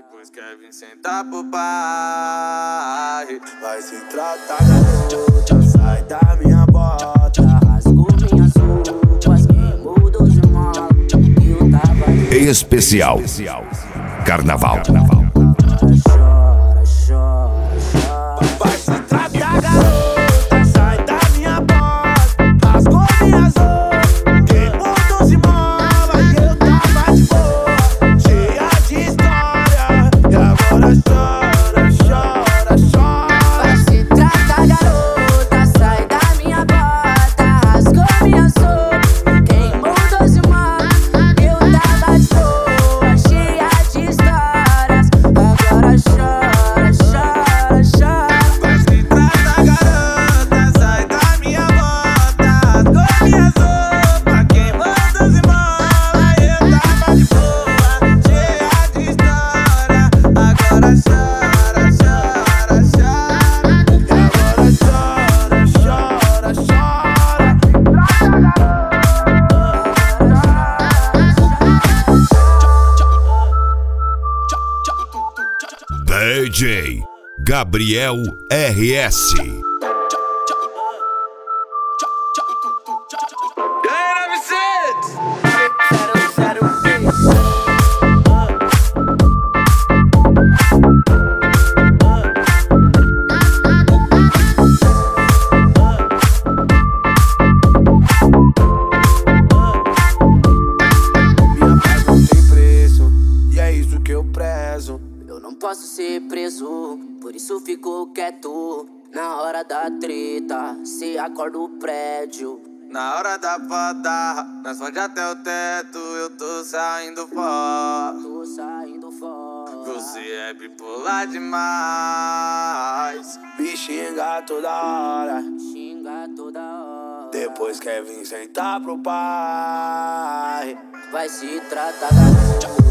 Depois quer vir sentar pro pai. Vai se tratar, garota, sai da minha bota. Rasgo minhas roupas, queimo dos mal. Eu tava Especial Carnaval. chora, chora, chora. Vai se tratar, garota, sai da minha bota. Rasgou minhas roupas, queimou 12 molas. Eu tava de boa, cheia de história. E agora chora, chora, chora. Vai se tratar, garota, sai da minha bota. Rasgou minhas roupas, queimou 12 molas. Eu tava de boa, cheia de histórias. Agora chora, chora, chora. Vai se tratar, garota, sai da minha bota. Rasgou minhas roupas, queimando os molas. Eu tava de boa, cheia de história. Agora chora, chora, chora. E agora chora, chora, chora. DJ Gabriel RS. E aí, 900? Minha paz não tem preço, e é isso que eu prezo. Eu não posso ser preso, por isso fico quieto. Na hora da treta, cê acorda o prédio. Na hora da foda, nós fode até o teto. Eu tô saindo fora. Tô saindo fora. Você é bipolar demais. Me xinga toda hora, Xinga toda hora. depois quer vir sentar pro pai. Vai se tratar, garota,